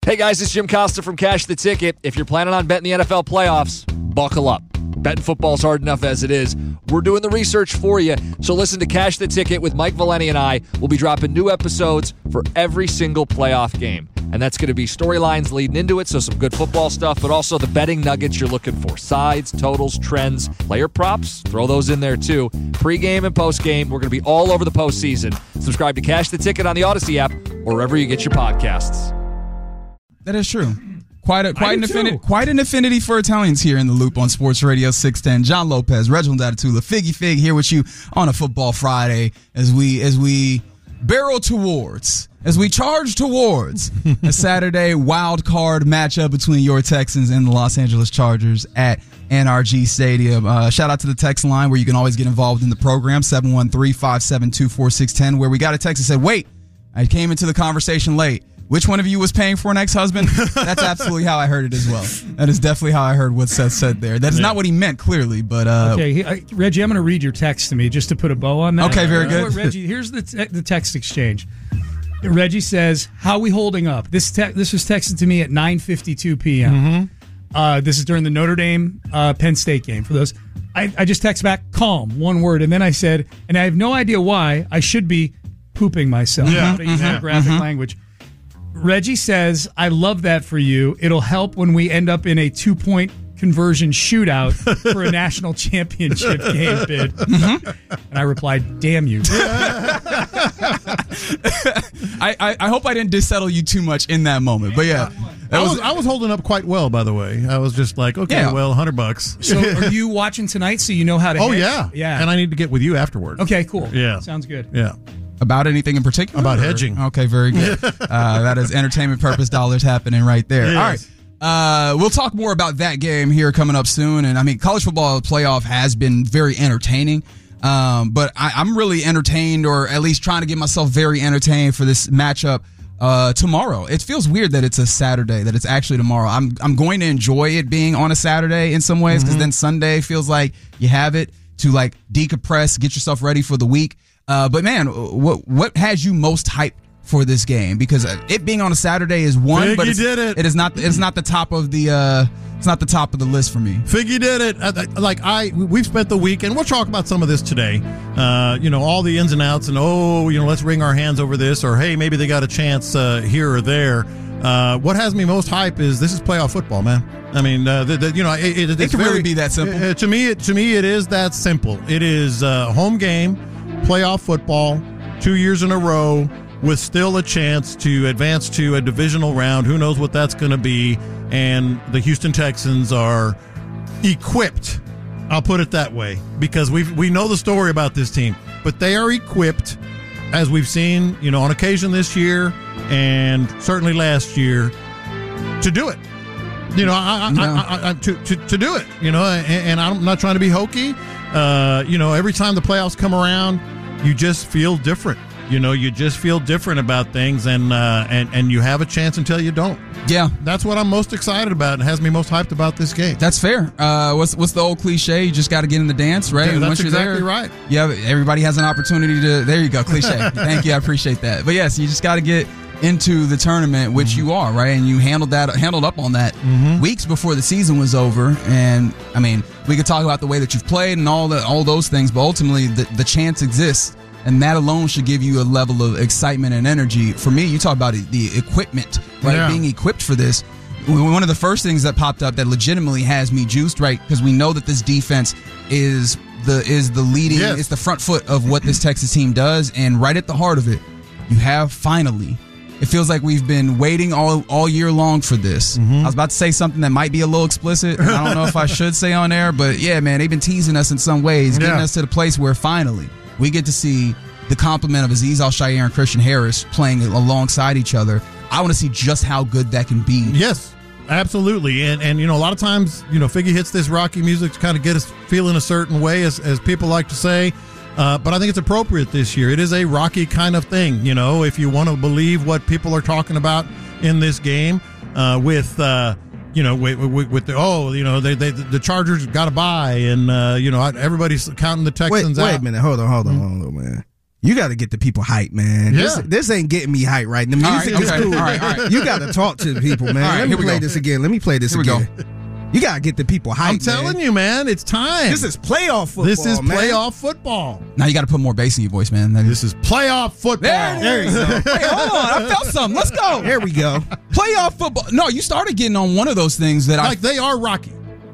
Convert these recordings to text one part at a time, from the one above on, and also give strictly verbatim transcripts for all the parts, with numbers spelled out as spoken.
Hey guys, it's Jim Costa from Cash the Ticket. If you're planning on betting the N F L playoffs, buckle up. Betting football's hard enough as it is. We're doing the research for you. So listen to Cash the Ticket with Mike Valeni and I. We'll be dropping new episodes for every single playoff game. And that's going to be storylines leading into it, so some good football stuff, but also the betting nuggets you're looking for. Sides, totals, trends, player props, throw those in there too. Pre-game and post-game, we're going to be all over the postseason. Subscribe to Cash the Ticket on the Odyssey app or wherever you get your podcasts. That is true. Quite a quite an affinity, too. quite an affinity for Italians here in the Loop on Sports Radio six ten. John Lopez, Reginald Atatula, Figgy Fig here with you on a Football Friday as we as we barrel towards, as we charge towards a Saturday wild card matchup between your Texans and the Los Angeles Chargers at N R G Stadium. Uh, shout out to the text line where you can always get involved in the program, seven one three, five seven two, four six one zero, where we got a text that said, wait, I came into the conversation late. Which one of you was paying for an ex-husband? That's absolutely how I heard it as well. That is definitely how I heard what Seth said there. That is yeah. not what he meant, clearly, but... Uh, okay, he, I, Reggie, I'm going to read your text to me just to put a bow on that. Okay, very good. What, Reggie, here's the te- the text exchange. Reggie says, how are we holding up? This te- this was texted to me at nine fifty-two p.m. Mm-hmm. Uh, this is during the Notre Dame uh, Penn State game. For those, I, I just text back, calm, one word, and then I said, and I have no idea why, I should be pooping myself. Yeah. To use that graphic Mm-hmm. language. Reggie says, I love that for you. It'll help when we end up in a two-point conversion shootout for a national championship game bid. Mm-hmm. And I replied, damn you. I, I, I hope I didn't dissettle you too much in that moment. But yeah. I was, I was holding up quite well, by the way. I was just like, okay, Yeah. well, one hundred bucks. So are you watching tonight so you know how to Oh, hedge? yeah. Yeah. And I need to get with you afterwards. Okay, cool. Yeah. Sounds good. Yeah. About anything in particular? About or- hedging. Okay, very good. uh, that is entertainment purpose dollars happening right there. Yes. All right. Uh, we'll talk more about that game here coming up soon. And I mean, college football playoff has been very entertaining. Um, but I, I'm really entertained, or at least trying to get myself very entertained for this matchup uh, tomorrow. It feels weird that it's a Saturday, that it's actually tomorrow. I'm I'm going to enjoy it being on a Saturday in some ways, because Mm-hmm. then Sunday feels like you have it to like decompress, get yourself ready for the week. Uh, but man, what what has you most hyped for this game? Because it being on a Saturday is one, Figgy but it's, did it. it is not. It's not the top of the. Uh, it's not the top of the list for me. Figgy did it. I, I, like I, we've spent the week, and we'll talk about some of this today. Uh, you know, all the ins and outs, and oh, you know, let's wring our hands over this, or hey, maybe they got a chance uh, here or there. Uh, what has me most hype is this is playoff football, man. I mean, uh, the, the, you know, it, it, it's It can very, really be that simple. Uh, to me, it, to me, it is that simple. It is uh, home game, playoff football, two years in a row, with still a chance to advance to a divisional round. Who knows what that's going to be? And the Houston Texans are equipped. I'll put it that way, because we we know the story about this team, but they are equipped, as we've seen, you know, on occasion this year and certainly last year, to do it. You know, I, I, Yeah. I, I, I, to, to to do it. You know, and, and I'm not trying to be hokey. Uh, you know, every time the playoffs come around, you just feel different. You know, you just feel different about things, and uh, and and you have a chance until you don't. Yeah, That's what I'm most excited about and has me most hyped about this game. that's fair. Uh, what's what's the old cliche? You just got to get in the dance, right? Yeah, And that's once you're exactly there, right. Yeah, everybody has an opportunity to. There you go, cliche. Thank you, I appreciate that. But yes, you just got to get into the tournament, which Mm-hmm. you are, right? And you handled that, handled up on that weeks before the season was over. And I mean, we could talk about the way that you've played and all the all those things, but ultimately, the, the chance exists. And that alone should give you a level of excitement and energy. For me, you talk about the equipment, right? Yeah. Being equipped for this. One of the first things that popped up that legitimately has me juiced, right? Because we know that this defense is the is the leading, Yes. it's the front foot of what this Texas team does. And right at the heart of it, you have finally. It feels like we've been waiting all all year long for this. Mm-hmm. I was about to say something that might be a little explicit. And I don't know if I should say on air, but yeah, man, they've been teasing us in some ways, getting Yeah. us to the place where finally we get to see the complement of Azeez Al-Shaair and Christian Harris playing alongside each other. I want to see just how good that can be. Yes, absolutely. And, and you know, a lot of times, you know, Figgy hits this Rocky music to kind of get us feeling a certain way, as, as people like to say. Uh, but I think it's appropriate this year. It is a Rocky kind of thing, you know, if you want to believe what people are talking about in this game uh, with, uh, you know, with, with, with the, oh, you know, they, they the Chargers got to buy, and, uh, you know, everybody's counting the Wait, Texans wait out. a minute. Hold on, hold on, hold on, man. You got to get the people hype, man. Yeah. This, this ain't getting me hype right. The music All right, is okay. cool. All right, all right. You got to talk to the people, man. All right, Let here me we play go. this again. Let me play this Here we again. You got to get the people hype, I'm telling man. you, man, it's time. This is playoff football, This is man. playoff football. Now you got to put more bass in your voice, man. That is- This is playoff football. There it is. Wait, hold on. I felt something. Let's go. There we go. Playoff football. No, you started getting on one of those things that Like they are Rocky.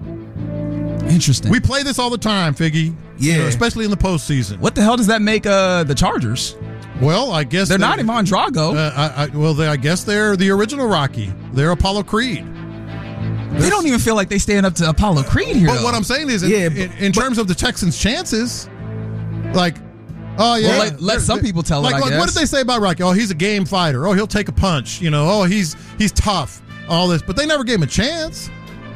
I. Interesting. We play this all the time, Figgy. Yeah. You know, especially in the postseason. What the hell does that make uh, the Chargers? Well, I guess They're not Ivan Drago. Uh, I, I, well, they, I guess they're the original Rocky. They're Apollo Creed. They don't even feel like they stand up to Apollo Creed here. But though. what I'm saying is, in, Yeah, in, in terms of the Texans' chances, like, oh yeah, Well, let- let they're- some people tell it, Like, I like, what guess. did they say about Rocky? Oh, he's a game fighter. Oh, he'll take a punch. You know, oh, he's he's tough. All this, but they never gave him a chance.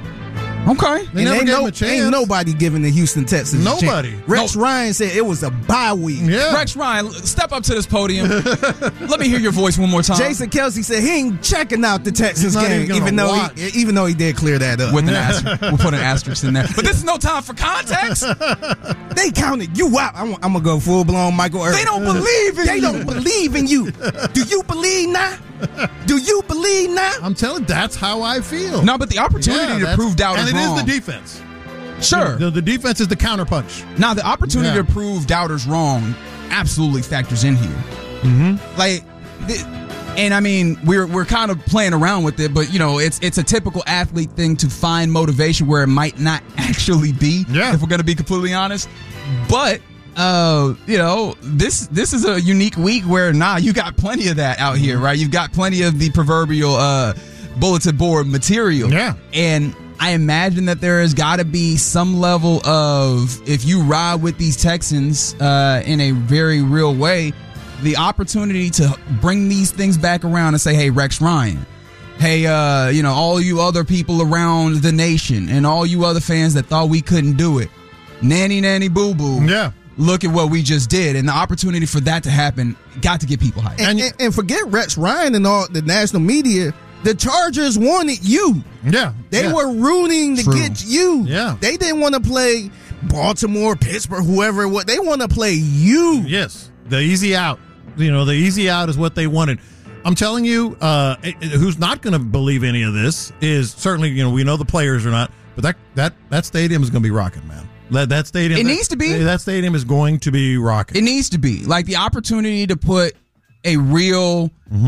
Okay. They And never ain't, gave no, him a chance. ain't nobody giving the Houston Texans a chance. Nobody. Rex Ryan said it was a bye week. Yeah. Rex Ryan, step up to this podium. Let me hear your voice one more time. Jason Kelsey said he ain't checking out the Texans He's not game, even even gonna though watch. he, even though he did clear that up. With an asterisk. We'll put an asterisk in there. But this is no time for context. They counted you out. I'm, I'm gonna go full blown Michael Irvin. They don't believe in They you. don't believe in you. Do you believe now? Do you believe now? I'm telling you, that's how I feel. No, but the opportunity Yeah, to that's- prove doubters and it wrong. is the defense. Sure. The, the defense is the counterpunch. Now, the opportunity Yeah. to prove doubters wrong absolutely factors in here. Mm-hmm. Like, th- and I mean, we're we're kind of playing around with it, but you know, it's it's a typical athlete thing to find motivation where it might not actually be. Yeah. If we're going to be completely honest, but. Uh, you know, this this is a unique week where nah, you got plenty of that out here, right? You've got plenty of the proverbial uh bulletin board material. Yeah. And I imagine that there has got to be some level of, if you ride with these Texans uh, in a very real way, the opportunity to bring these things back around and say, hey, Rex Ryan, hey, uh, you know, all you other people around the nation and all you other fans that thought we couldn't do it, nanny, nanny, boo, boo. Yeah. Look at what we just did. And the opportunity for that to happen got to get people hyped. And, and, and forget Rex Ryan and all the national media. The Chargers wanted you. Yeah. They yeah. were rooting to True. get you. Yeah. They didn't want to play Baltimore, Pittsburgh, whoever. What they want to play you. Yes, the easy out. You know, the easy out is what they wanted. I'm telling you, uh, it- it- who's not going to believe any of this is certainly, you know, we know the players are not, but that that that stadium is going to be rocking, man. That that stadium, It that- needs to be. That stadium is going to be rocking. It needs to be like the opportunity to put a real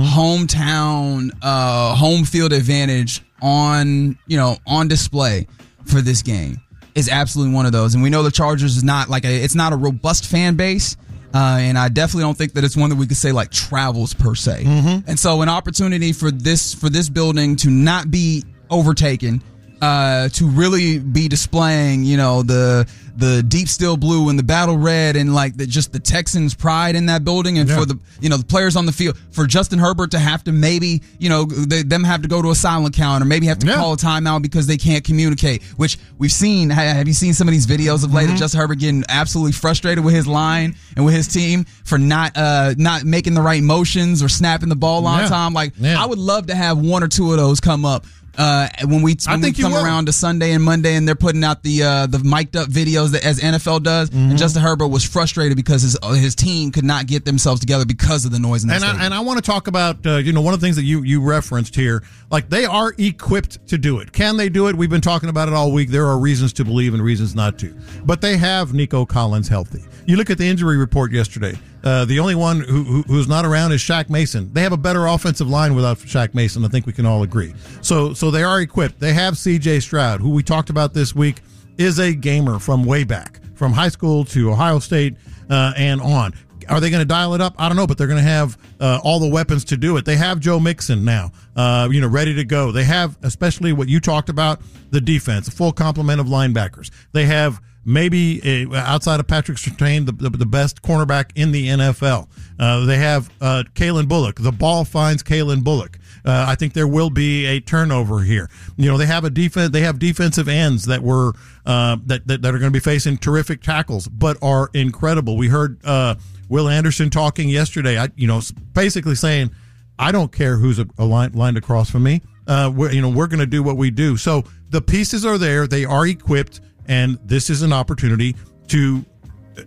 hometown, uh, home field advantage on, you know, on display for this game is absolutely one of those. And we know the Chargers is not like a, it's not a robust fan base. Uh, and I definitely don't think that it's one that we could say like travels per se. And so an opportunity for this, for this building to not be overtaken, uh, to really be displaying, you know, the the deep steel blue and the battle red and like the, just the Texans' pride in that building, and Yeah. for the you know the players on the field, for Justin Herbert to have to maybe you know they, them have to go to a silent count or maybe have to Yeah. call a timeout because they can't communicate. Which we've seen. Ha- Have you seen some of these videos of late of Justin Herbert getting absolutely frustrated with his line and with his team for not uh not making the right motions or snapping the ball on Yeah. time? Like Yeah. I would love to have one or two of those come up. Uh, when we when we think you come will. around to Sunday and Monday, and they're putting out the uh, the mic'd up videos that as N F L does, Mm-hmm. and Justin Herbert was frustrated because his his team could not get themselves together because of the noise in the And stadium. I, and I want to talk about, uh, you know, one of the things that you, you referenced here, like they are equipped to do it. Can they do it? We've been talking about it all week. There are reasons to believe and reasons not to. But they have Nico Collins healthy. You look at the injury report yesterday. Uh, the only one who, who who's not around is Shaq Mason. They have a better offensive line without Shaq Mason. I think we can all agree. So so they are equipped. They have C J Stroud, who we talked about this week, is a gamer from way back, from high school to Ohio State uh, and on. Are they going to dial it up? I don't know, but they're going to have uh, all the weapons to do it. They have Joe Mixon now, uh, you know, ready to go. They have, especially what you talked about, the defense, a full complement of linebackers. They have maybe a, outside of Patrick Surtain, the, the the best cornerback in the N F L. Uh, they have uh, Kalen Bullock. The ball finds Kalen Bullock. Uh, I think there will be a turnover here. You know, they have a defense. They have defensive ends that were uh, that, that that are going to be facing terrific tackles, but are incredible. We heard uh, Will Anderson talking yesterday. I, you know, basically saying, I don't care who's a, a line, lined across from me. Uh, we're, you know, we're going to do what we do. So the pieces are there. They are equipped, and this is an opportunity to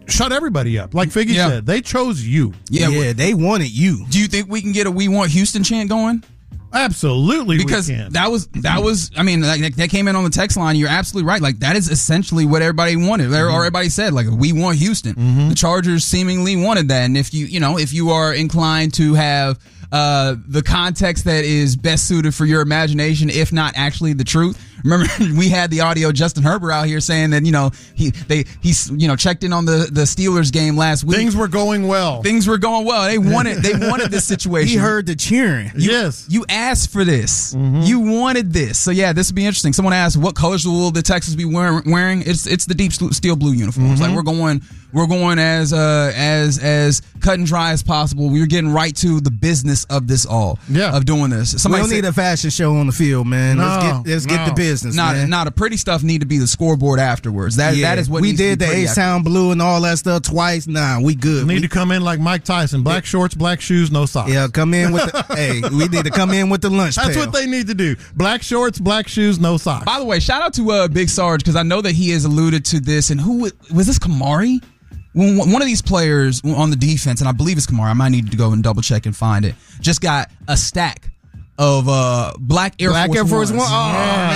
shut everybody up. Like Figgy Yeah. said, they chose you. Yeah, Yeah, they wanted you. Do you think we can get a "We Want Houston" chant going? Absolutely, Because we can. that was that was I mean like that came in on the text line. You're absolutely right. Like that is essentially what everybody wanted. Or everybody said like we want Houston. Mm-hmm. The Chargers seemingly wanted that. And if you you know if you are inclined to have uh, the context that is best suited for your imagination, if not actually the truth. Remember, we had the audio Justin Herbert out here saying that you know he they he's you know checked in on the, the Steelers game last week. Things were going well. Things were going well. They wanted they wanted this situation. He heard the cheering. You, yes. You asked for this. Mm-hmm. You wanted this. So, yeah, this would be interesting. Someone asked, what colors will the Texans be wearing? wearing? It's it's the deep steel blue uniforms. Mm-hmm. Like, we're going we're going as uh, as as cut and dry as possible. We're getting right to the business of this all. Yeah. Of doing this. We Somebody don't said, need a fashion show on the field, man. No, let's get let's no. get the business, not, man. not a pretty stuff need to be the scoreboard afterwards. That Yeah. That is what we needs to did be the pretty A Sound Blue and all that stuff twice. Nah, we good. Need We- to come in like Mike Tyson. Black shorts, black shoes, no socks. yeah, come in with the hey. We need to come in with the lunch That's pail. what they need to do. Black shorts, black shoes, no socks. By the way, shout out to uh, Big Sarge because I know that he has alluded to this. And who was this? Kamari? When one of these players on the defense, and I believe it's Kamari. I might need to go and double check and find it. Just got a stack of uh, black Air Black Force Air Force Ones One. Oh,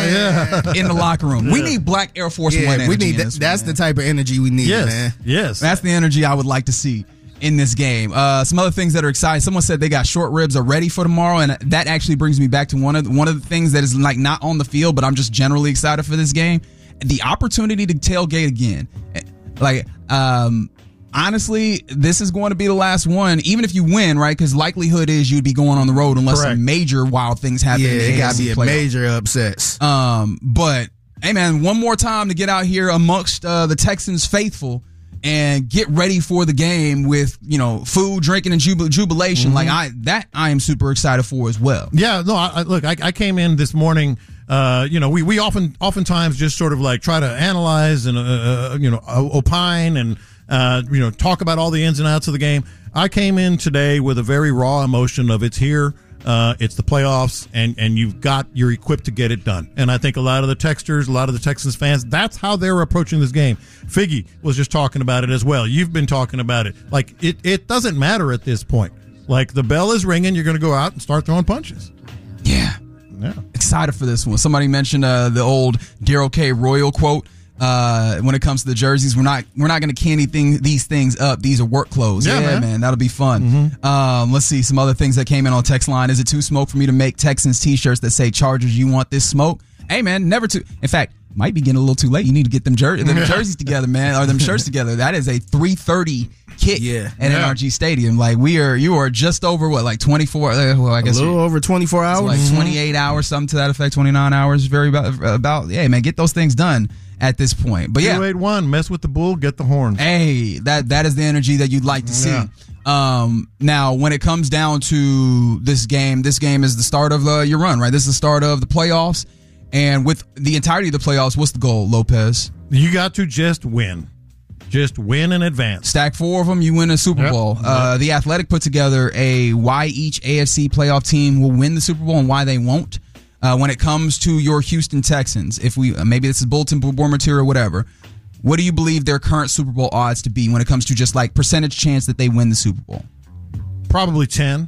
man. in the locker room. We need black Air Force Yeah, One energy we need in that. this one, That's man. the type of energy we need, yes. man. Yes. That's the energy I would like to see in this game. Uh, some other things that are exciting. Someone said they got short ribs are ready for tomorrow, and that actually brings me back to one of the, one of the things that is like not on the field, but I'm just generally excited for this game. The opportunity to tailgate again. Like, um, honestly, this is going to be the last one, even if you win, right? Because likelihood is you'd be going on the road unless Correct. some major wild things happen. Yeah, in the it A F got to C be a playoff. major upsets. Um, but hey, man, one more time to get out here amongst uh, the Texans faithful and get ready for the game with you know food, drinking, and jubil- jubilation. Mm-hmm. Like I that I am super excited for as well. Yeah, no, I, I, look, I, I came in this morning. Uh, you know, we, we often oftentimes just sort of like try to analyze and uh, uh, you know opine and uh, you know talk about all the ins and outs of the game. I came in today with a very raw emotion of it's here, uh, it's the playoffs, and and you've got you're equipped to get it done. And I think a lot of the Texters, a lot of the Texans fans, that's how they're approaching this game. Figgy was just talking about it as well. You've been talking about it. Like it it doesn't matter at this point. Like the bell is ringing, you're going to go out and start throwing punches. Yeah. Yeah. Excited for this one. Somebody mentioned uh, the old Daryl K. Royal quote. Uh, when it comes to the jerseys, we're not we're not going to can anything these things up. These are work clothes. Yeah, Yeah, man. man. That'll be fun. Mm-hmm. Um, let's see some other things that came in on text line. Is it too smoke for me to make Texans t-shirts that say Chargers? You want this smoke? Hey, man, never too. In fact, might be getting a little too late. You need to get them, jer- them jerseys together, man, or them shirts together. That is a three thirty kick Yeah. at Yeah. N R G Stadium. Like we are, you are just over what, like twenty-four? Uh, well, I A guess little over twenty-four it's hours. like twenty-eight hours, something to that effect, twenty-nine hours. Very about, about, yeah, man, get those things done at this point. But yeah, two eight one, mess with the bull, get the horns. hey, that that is the energy that you'd like to see. Yeah. Um, now, when it comes down to this game, this game is the start of uh, your run, right? This is the start of the playoffs. And with the entirety of the playoffs, what's the goal, Lopez? You got to just win. Just win in advance. Stack four of them, you win a Super Yep. Bowl. Uh, the Athletic put together a why each A F C playoff team will win the Super Bowl and why they won't. Uh, when it comes to your Houston Texans, if we uh, maybe this is bulletin board material, whatever. What do you believe their current Super Bowl odds to be when it comes to just like percentage chance that they win the Super Bowl? Probably ten.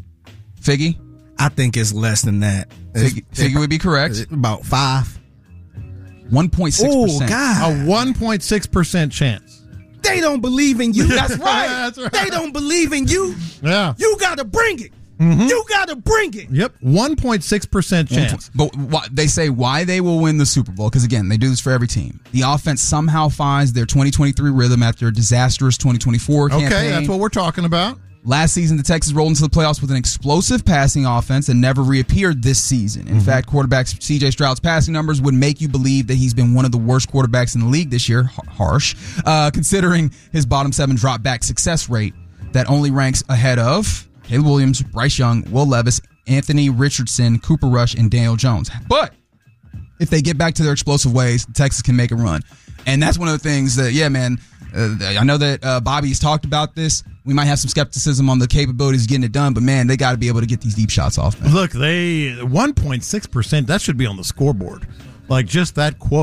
Figgy, I think it's less than that. It's- Figgy, Figgy would be correct. it's about five. One point six Oh percent. God! A one point six percent chance. They don't believe in you. That's right. That's right. They don't believe in you. Yeah. You got to bring it. Mm-hmm. You got to bring it. Yep. one point six percent chance. But why, they say why they will win the Super Bowl, because again, they do this for every team. The offense somehow finds their twenty twenty-three rhythm after a disastrous twenty twenty-four Okay, campaign. that's what we're talking about. Last season, the Texans rolled into the playoffs with an explosive passing offense and never reappeared this season. In fact, quarterback C J Stroud's passing numbers would make you believe that he's been one of the worst quarterbacks in the league this year. H- harsh. Uh, considering his bottom seven drop back success rate that only ranks ahead of Caleb Williams, Bryce Young, Will Levis, Anthony Richardson, Cooper Rush, and Daniel Jones. But if they get back to their explosive ways, Texas can make a run. And that's one of the things that, yeah, man, uh, I know that uh, Bobby's talked about this. We might have some skepticism on the capabilities of getting it done, but, man, they got to be able to get these deep shots off, man. Look, they one point six percent, that should be on the scoreboard. Like just that quote.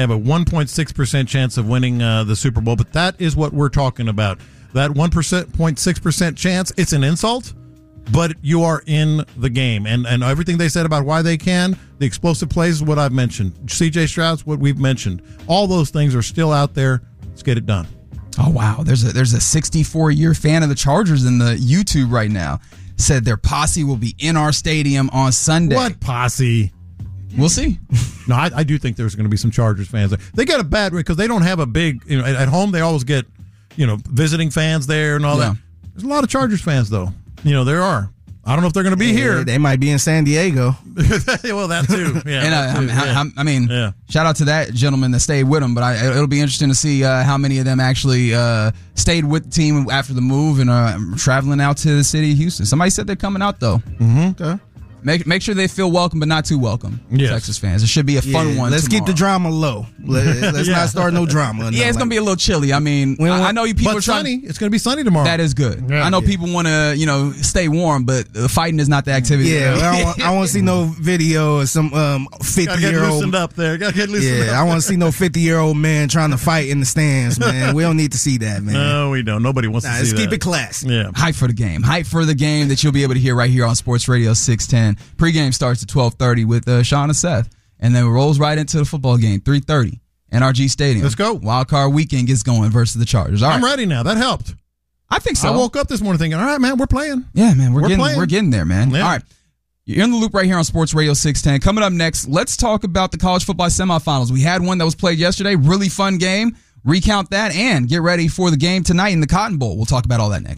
have a one point six percent chance of winning uh, the Super Bowl. But that is what we're talking about. That one point six percent chance, it's an insult, but you are in the game. And and everything they said about why they can, the explosive plays is what I've mentioned. C J Stroud's what we've mentioned. All those things are still out there. Let's get it done. Oh, wow. There's a there's a sixty-four-year fan of the Chargers in the YouTube right now. Said their posse will be in our stadium on Sunday. What posse? We'll see. No, I, I do think there's going to be some Chargers fans there. They get a bad because they don't have a big, you know, at, at home they always get, you know, visiting fans there and all Yeah. that. There's a lot of Chargers fans, though. You know, there are. I don't know if they're going to be Yeah, here. They might be in San Diego. Well, that too. Yeah, And uh, that I, too, I- yeah. I- I mean, Yeah. shout out to that gentleman that stayed with him. But I, it'll be interesting to see uh, how many of them actually uh, stayed with the team after the move and uh, traveling out to the city of Houston. Somebody said they're coming out though. Okay. Make make sure they feel welcome, but not too welcome. Yes. Texas fans. It should be a fun Yeah, one. Let's keep the tomorrow. drama low. Let, let's Yeah. not start no drama. Yeah, it's gonna be a little chilly. I mean, We don't I, I want- know you people But are trying. sunny. It's going to be sunny tomorrow. That is good. Yeah. I know Yeah. people want to, you know, stay warm, but the fighting is not the activity. Yeah, I don't, want, I want to see no video of some um, Got to fifty get year old. loosened up there. Got to get loosened Yeah, up. I want to see no fifty year old man trying to fight in the stands, man. We don't need to see that, man. No, we don't. Nobody wants Nah, to let's see keep that. it classy. Yeah. Hype for the game. Hype for the game that you'll be able to hear right here on Sports Radio six ten. Pregame starts at twelve thirty with uh, Sean and Seth. And then it rolls right into the football game, three thirty, N R G Stadium. Let's go. Wild card weekend gets going versus the Chargers. All right. I'm ready now. That helped. I think so. I woke up this morning thinking, all right, man, we're playing. Yeah, man, we're, We're getting playing. we're getting there, man. Yeah. All right. You're in the loop right here on Sports Radio six ten. Coming up next, let's talk about the college football semifinals. We had one that was played yesterday. Really fun game. Recount that and get ready for the game tonight in the Cotton Bowl. We'll talk about all that next.